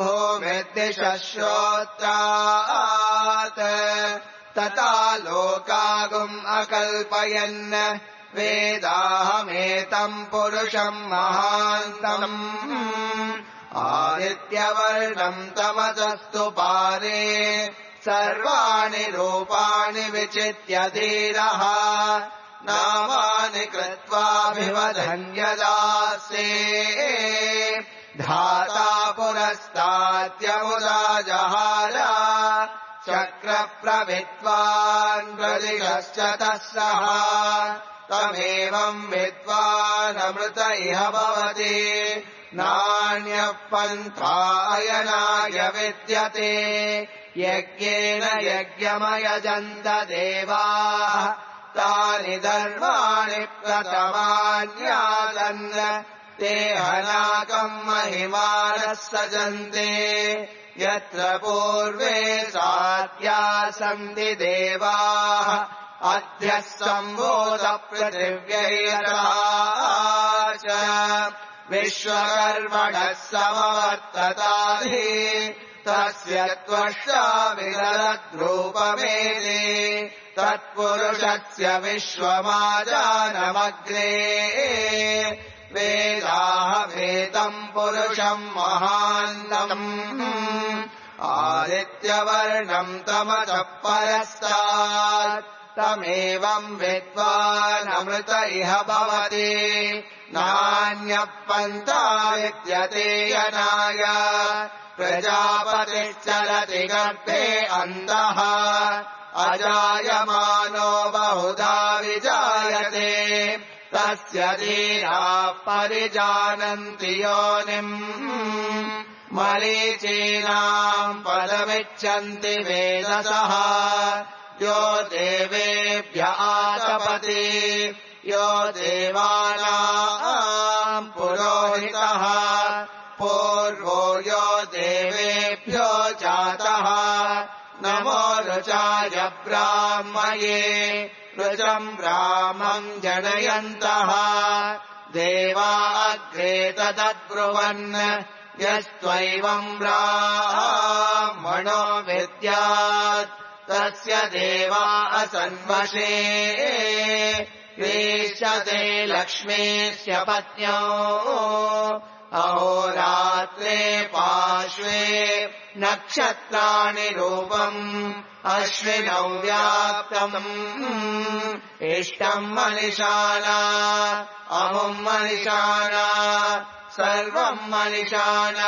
भूमिर्दिशश्रोत्रात् तथा लोकागुम् अकल्पयन् वेदाहमेतम् पुरुषम् महान्तम् आदित्यवर्णम् तमसस्तु पारे सर्वाणि रूपाणि विचित्य धीरः नामानि कृत्वाभिवदन्यदास्ये धाता पुरस्ताद्यमुदा जहार चक्रप्रविद्वान् प्रदिशश्च तस्सः तमेवम् विद्वानमृत इह भवति नान्यः पन्था अयनाय विद्यते यज्ञेन यज्ञमयजन्त देवाः तानि धर्माणि प्रथमान्यादन् ते हनाकम् महिमानः सजन्ते यत्र पूर्वे सात्या सन्ति देवाः अद्यः सम्भूत पृथिव्यैरः विश्वकर्मणः समवर्तताधि तस्य त्वष्टा विदधद्रूपमेति तत्पुरुषस्य विश्वमाजानमग्रे वेदाहमेतम् पुरुषम् महान्तम् आदित्यवर्णम् तमसः परस्तात् तमेवम् विद्वानमृत इह भवति नान्यः पन्था विद्यते यनाय प्रजापतिश्चरति गर्भे अन्तः अजायमानो बहुधा विजायते तस्य धीराः परिजानन्ति योनिम् मरीचीनाम् पदमिच्छन्ति वेदसः यो देवेभ्य आतपति यो देवानाम् पुरोहितः पूर्वो यो देवेभ्यो जातः नमो ऋचाय ब्राह्मये ऋचम् ब्राह्मम् जनयन्तः देवा अग्रे तदब्रुवन् यस्त्वैवम् ब्राह्मणो विद्यात् तस्य देवा असन्वशे क्रीशते लक्ष्मीस्य पत्न्यो अहोरात्रे पार्श्वे नक्षत्राणि रूपम् अश्विनौ व्याप्तम् इष्टम् मनिषाणा अमुम् मनिषाणा सर्वम् मनिषाणा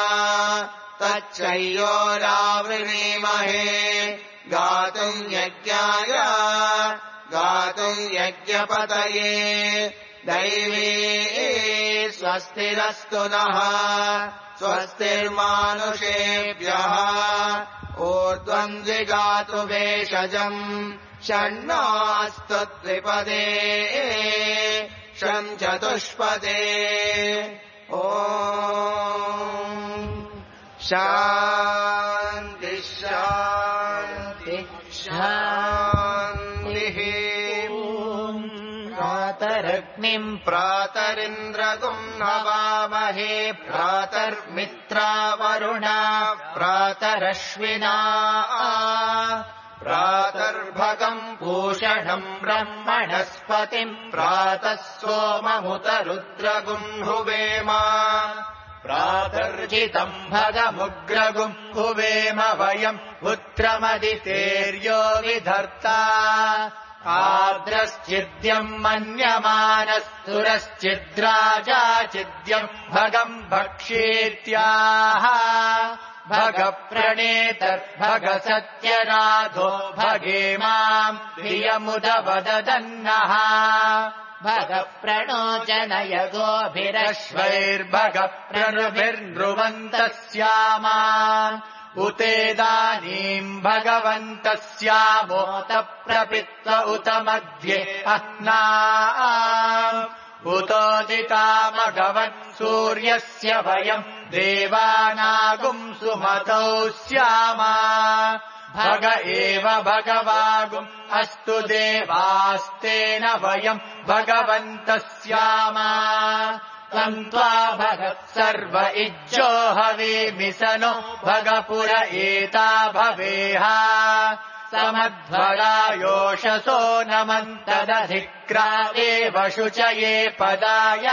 तच्चैयोरावृणीमहे गातुम् यज्ञाय गातुम् यज्ञपतये दैवी स्वस्तिरस्तु नः स्वस्तिर्मानुषेभ्यः ऊर्ध्वम् द्विगातु भेषजम् षण्णास्तु द्विपदे षम् चतुष्पदे ॐ शान्ति शान्ति शान्तिः प्रातरग्निम् प्रातरिन्द्रगुम् हवामहे प्रातर्मित्रा वरुणा प्रातरश्विना प्रातर्भगम् पूषणम् ब्रह्मणस्पतिम् प्रातः सोममुत रुद्रगुम् हुवेम प्रातर्जितम् भगमुग्रगुम् हुवेम वयम् पुत्रमदितेर्यो विधर्ता आद्रश्चिद्यम् मन्यमानस्तुरश्चिद्राजाचिद्यम् भगम् भक्षेत्याह भगप्रणेतर्भगसत्यराधो भगेमाम् प्रियमुदवदन्नः भगप्रणोजनय गोभिरश्वैर्भगप्रणुभिर्नृवन्तस्यामा उतेदानीम् भगवन्तस्यामोत प्रपित्व उत मध्ये अह्ना उतोदितामगवत् सूर्यस्य वयम् देवानागुम् सुमतौ स्यामा भग एव भगवागुम् अस्तु देवास्तेन वयम् भगवन्तः स्यामा त्वा भगत् सर्व इज्जो हवेमिसनो भगपुर एता भवेह समध्वरायोषसो नमन्तदधिक्रा एव शुचये पदाय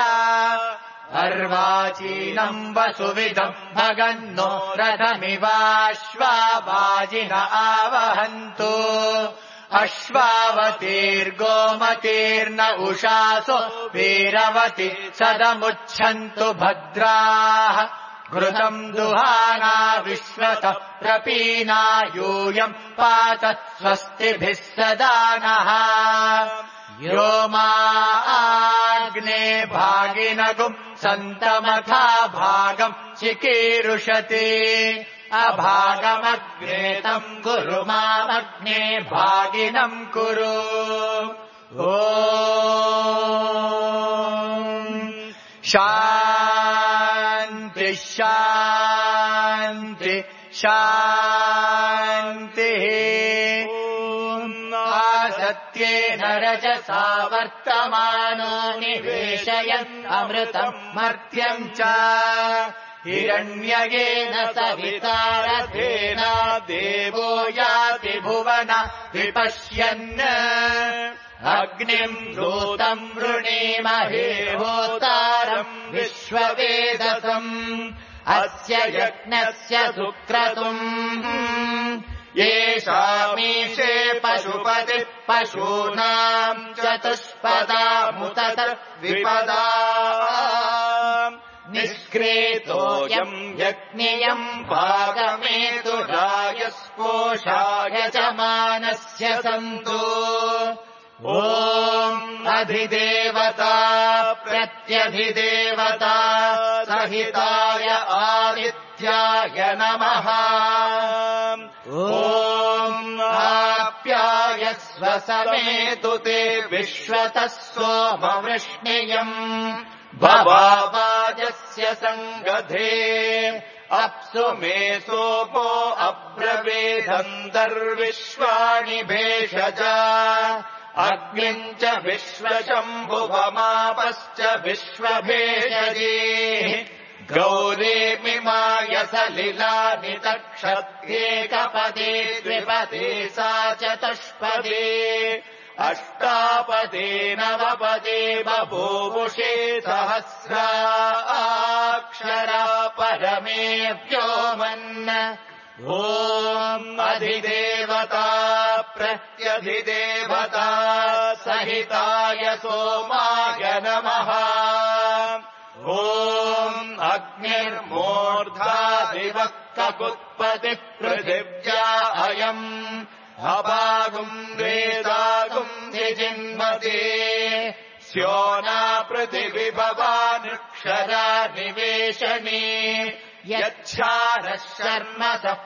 अर्वाचीनम् वसुविदम् भगन्नो रथमिवाश्वावाजिन आवहन्तु अश्वावतीर्गोमतीर्न उषासो वीरवति सदमुच्छन्तु भद्राः घृतम् दुहाना विश्वतः प्रपीना यूयम् पात स्वस्तिभिः सदा नः यो माग्ने भागिनगुम् सन्तमथा भागम् चिकीरुषति अभागमग्नेतम् कुरु मामग्ने भागिनम् कुरु ॐ शान्ति शान्ति शान्तिः आसत्येन रजसा वर्तमानो निवेशयन् अमृतम् मर्त्यम् च हिरण्ययेन सविता रथेन देवो याति भुवन विपश्यन् अग्निम् दूतम् वृणीमहे होतारम् विश्ववेदसम् अस्य यज्ञस्य सुक्रतुम् येषामीशे पशुपतिः पशूनाम् चतुष्पदामुत द्विपदा निष्क्रेतोऽयम् यज्ञियम् भागमेतु रायस्पोषाय जमानस्य सन्तु ॐ अधिदेवता प्रत्यधिदेवता सहिताय आदित्याय नमः ॐ आप्यायस्व समेतु ते विश्वतः सोमवृष्णियम् भवावाजस्य सङ्गधे अप्सु मे सोपो अब्रवीधन्तर्विश्वाणि भेषज अग्निम् च विश्वशम्भुवमापश्च विश्वभेषजे गौरीमिमाय सलिलानि तक्षत्येकपदे द्विपदे सा चतुष्पदे अष्टापदे नवपदे बभूवुषे सहस्राक्षरा परमे व्योमन् ॐ अधिदेवता प्रत्यधिदेवता सहिताय सोमाय नमः ॐ अग्निर्मूर्धादिवः ककुत्पतिः पृथिव्या अयम् अभागुम् वेदागुम् निजिन्मते स्योना पृथिविभवानुक्षरा निवेशने यच्छानः शर्म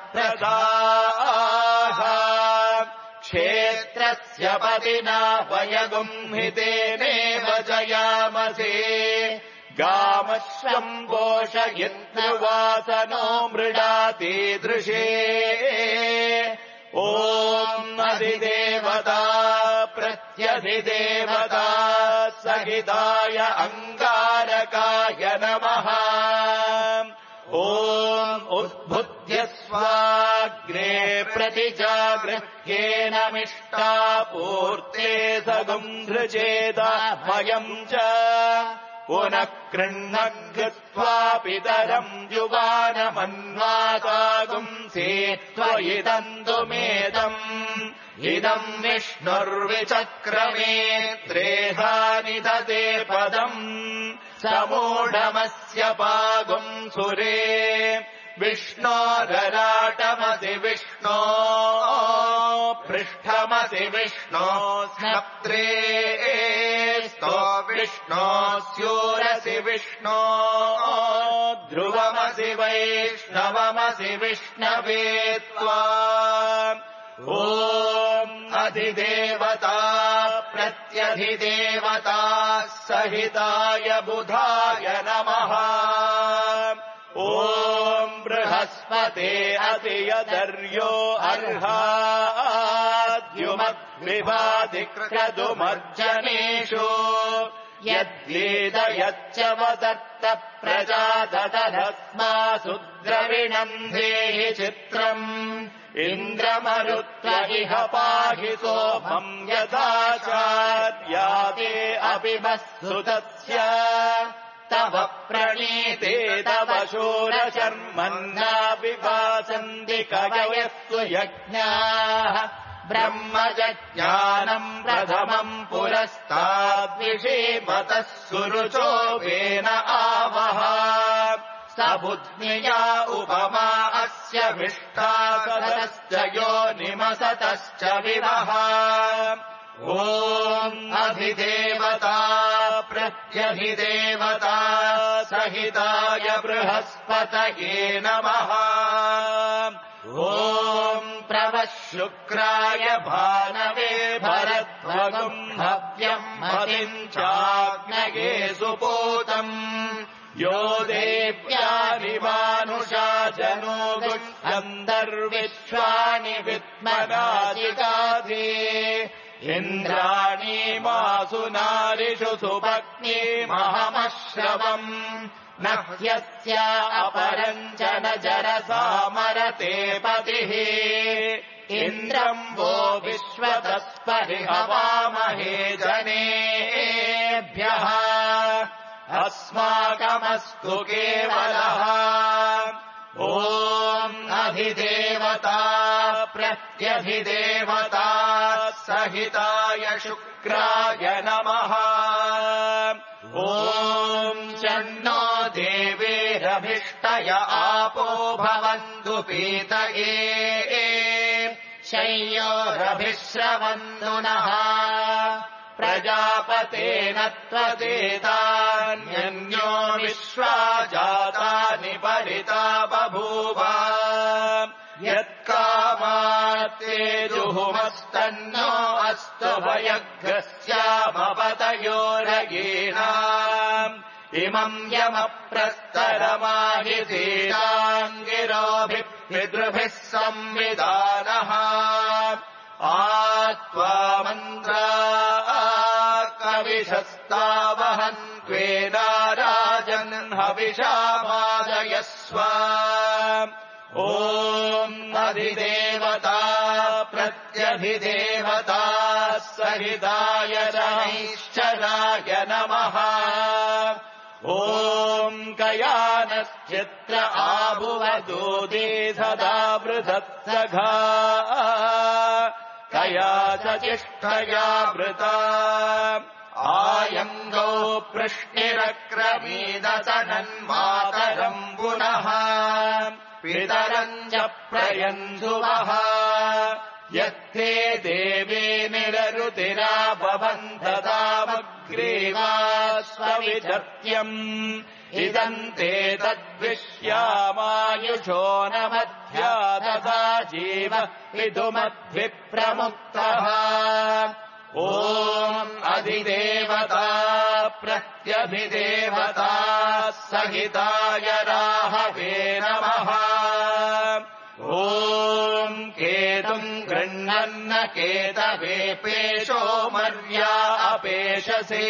सप्रदाः क्षेत्रस्य पतिना वयगुम् हितेनेव जयामसे गामश्वम् पोषयित्वासनो मृडाति दृशे ॐ अधिदेवता प्रत्यधिदेवता सहिताय अङ्गारकाय नमः ॐ उद्भुत्य स्वाग् अग्रे प्रतिजागृह्येनमिष्टा पूर्ते सगुंसृजेदाभयम् च पुनः कृण्णकृत्वा पितरम् युवानमन्वातागुंसे त्वयिदन्तुमेदम् इदम् विष्णुर्विचक्रमे त्रेधानि ददे पदम् समूढमस्य पागुंसुरे विष्णोरराटमसि विष्णो पृष्ठमसि विष्णो स्नप्त्रे स्तो विष्णो स्यूरसि विष्णो ध्रुवमसि वैष्णवमसि विष्णवे त्वा ॐ अधिदेवता प्रत्यधिदेवता सहिताय बुधाय नमः ॐ बृहस्पते अतियदर्यो अर्हाद्युमद्विवादिक्रदुमर्जनेषु यद्वेदयच्च वदत्त प्रजाददधस्मासु द्रविणम् देहि चित्रम् इन्द्रमरुत्व इह पाहि सोमम् यथाचार्याते अपि वस्तुतस्य तव प्रणीते तव शूरशर्मन्ना विभासन्ति कवयस्तु यज्ञाः ब्रह्मजज्ञानम् प्रथमम् पुरस्ताद्विषेमतः सुरुचो वेन आवह स बुद्ध्या उपमा अस्य विष्टा सदश्च योनिमसतश्च विवः ॐ अधिदेवता प्रत्यधिदेवता सहिताय बृहस्पतये नमः ॐ प्रवः शुक्राय भानवे भरद्वगुम् हव्यम् मतिम् चाग्नये सुपूतम् यो देव्यानि मानुषा जनो गुह्यन्तर्विश्वानि विद्मनादिगाधे इन्द्राणि मासु नारिषु सुभग्निमहमश्रवम् न ह्यस्य अपरम् च न जरसामरते पतिः इन्द्रम् वो विश्वतस्परिहवामहे जनेभ्यः अस्माकमस्तु केवलः ॐ अधिदेवता प्रत्यधिदेवता सहिताय शुक्राय नमः ॐ शन्नो देवेरभिष्टय आपो भवन्तु पीतये शय्योरभिश्रवन्तु नः प्रजापतेन त्वदेतान्यन्यो विश्वा जातानि परिता बभूव यत्कामात्ते जुहुमस्तन्नो अस्तु भयग्रस्यामपतयोरयेणाम् इमम् यमप्रस्तरमाहिधीराङ्गिरोभिः पितृभिः संविधानः आत्वा मन्त्रा कविशस्तावहन्त्वेनाराजन् हविषामादयस्व ॐ अधिदेवता प्रत्यधिदेवता सहिताय शनैश्चराय नमः ॐ कयानश्चित्र आभुवदूदे सदा वृधत्सघा कया च चिष्ठया वृता आयङ्गौ पृष्णिरक्रमीदसनन्मातरम् पुनः पितरम् च प्रयन्धुवः यत्ते देवे निररुतिरा भवन्तदामग्रीवास्वविधत्यम् इदम् ते तद्विश्यामायुषो न मध्या तथा जीव विदुमद्विप्रमुक्तः ॐ अधिदेवता प्रत्यधिदेवता सहिताय राहवे नमः ॐ केतुम् गृह्णन्न केतवे पेशो मर्या अपेशसे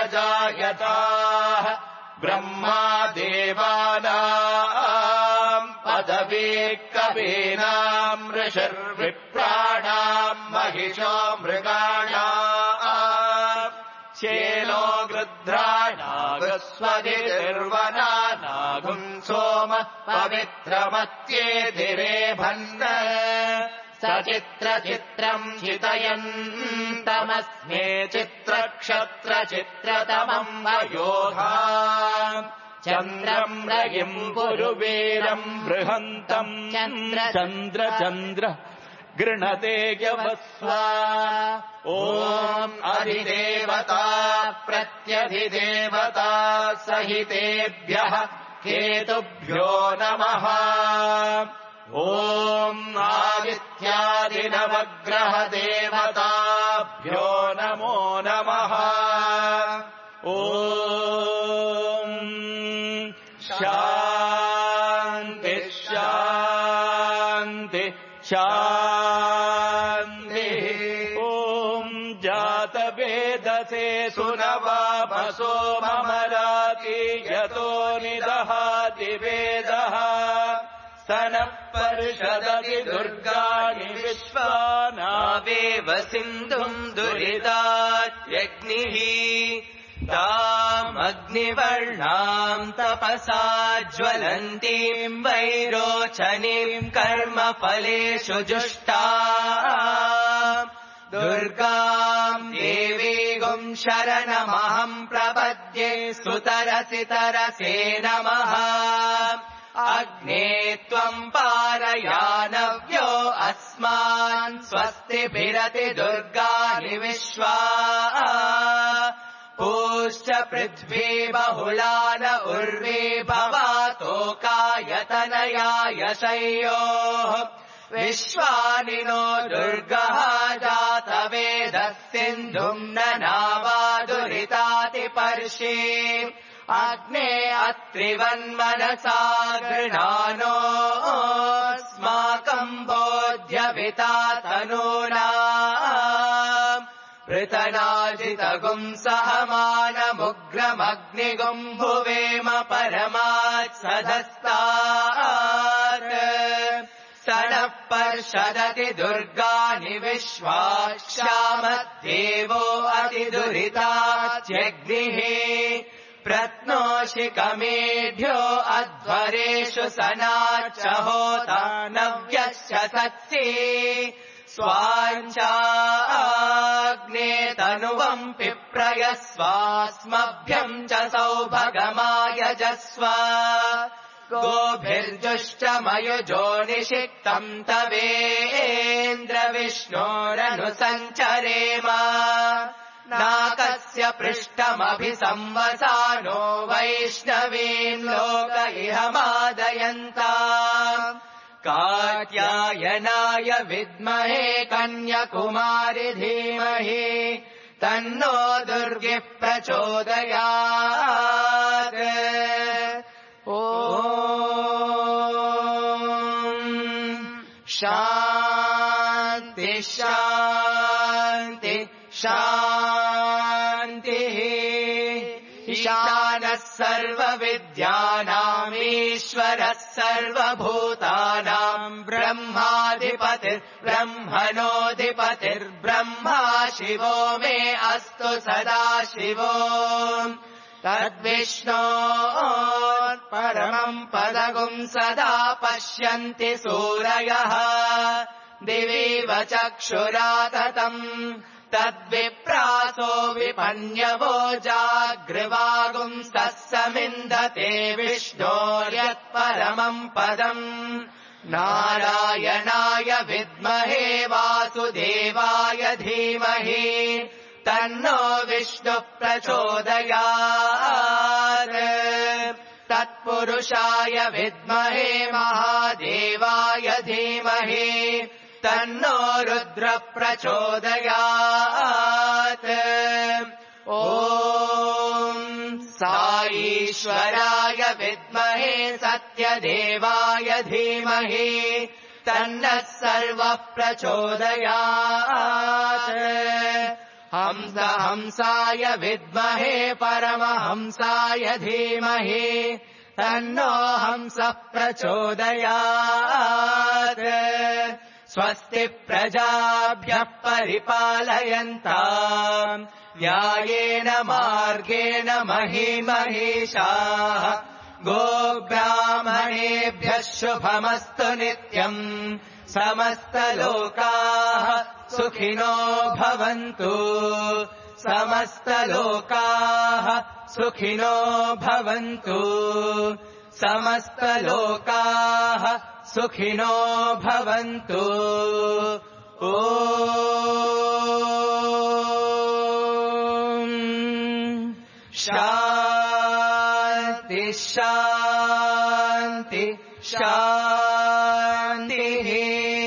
समुषद्भिरजायताः ब्रह्मा देवानाम् जातवेः कवीनाम् ऋषिर्विप्राणाम् महिषो मृगाणाम् चेलो गृध्राणागस्वधिर्वनानागुम् सोम पवित्रमत्येधिरे भन्न सचित्रचित्रम् चितयन्तमस्मे चित्रक्षत्रचित्रतमम् वयोधा चन्द्रम् रयिम् पुरुवीरम् बृहन्तम् चन्द्र गृणते यवस्वा ॐ अधिदेवता प्रत्यधिदेवता सहितेभ्यः केतुभ्यो नमः ॐ आदित्यादिनवग्रह देवताभ्यो नमो नमः ॐ शान्ति शान्ति शान्तिः ॐ जातवेदसे सुनवामसो ममराति यतो निदहाति वेदः स नः पर्षदति दुर्गाणि विश्वानावेव सिन्धुम् दुरितात्यग्निः तामग्निवर्णाम् तपसा ज्वलन्तीम् वैरोचनीम् कर्मफलेषु जुष्टा दुर्गाम् देवीगुम् शरणमहम् प्रपद्ये सुतरसि तरसे नमः अग्ने त्वम् पारयानव्यो अस्मान् स्वस्तिभिरति दुर्गाणि विश्वा पूश्च पृथ्वी बहुलान उर्वी भवातोकायतनयाय शय्योः विश्वानि नो दुर्गः जातवेदः सिन्धुम् न नावादुरितातिपर्षि अग्ने अत्रिवन्मनसा गृणानोऽस्माकम् बोध्यभिता तनूना पृतनाजितगुम् सहमानमुग्रमग्निगुम् भुवेम परमात्सधस्तात् स नः पर्षदति दुर्गाणि विश्वा श्यामद्देवो अतिदुरितात्यग्निः प्रत्नोषिकमेढ्यो अध्वरेषु सनाच्च होता नव्यश्च सत्सि स्वाञ्चाग्ने तनुवम् पिप्रयस्वास्मभ्यम् च सौभगमायजस्व गोभिर्जुष्टमयुजो निषिक्तम् तवेन्द्रविष्णोरनुसञ्चरेम नाकस्य पृष्ठमभिसंवसानो वैष्णवीम् लोक इह मादयन्ता कात्यायनाय विद्महे कन्याकुमारि धीमहि तन्नो दुर्गिः प्रचोदयात् ॐ शान्ति शान्ति शान्तिः ईशानः सर्वविद्यानामीश्वरः सर्वभूतानाम् ब्रह्माधिपतिर्ब्रह्मणोऽधिपतिर्ब्रह्मा शिवो मे अस्तु सदा शिवो तद्विष्णोः परमम् पदगुम् सदा पश्यन्ति सूरयः दिवीव चक्षुराततम् तद्विप्रासो विपन्यवो जागृवागुंस्तः समिन्धते विष्णोर्यत्परमम् पदम् नारायणाय विद्महे वासुदेवाय धीमहि तन्नो विष्णुः प्रचोदयात् तत्पुरुषाय विद्महे महादेवाय धीमहि तन्नो रुद्रः प्रचोदयात् ॐ साईश्वराय विद्महे सत्यदेवाय धीमहि तन्नः सर्वः प्रचोदयात् हंसाय विद्महे परमहंसाय धीमहि तन्नो हंसः प्रचोदयात् स्वस्ति प्रजाभ्यः परिपालयन्ताम् न्यायेन मार्गेण महीमहीषाः गोब्राह्मणेभ्यः शुभमस्तु नित्यम् समस्तलोकाः सुखिनो भवन्तु समस्तलोकाः सुखिनो भवन्तु समस्तलोकाः सुखिनो भवन्तु ॐ शान्ति शान्ति शान्तिः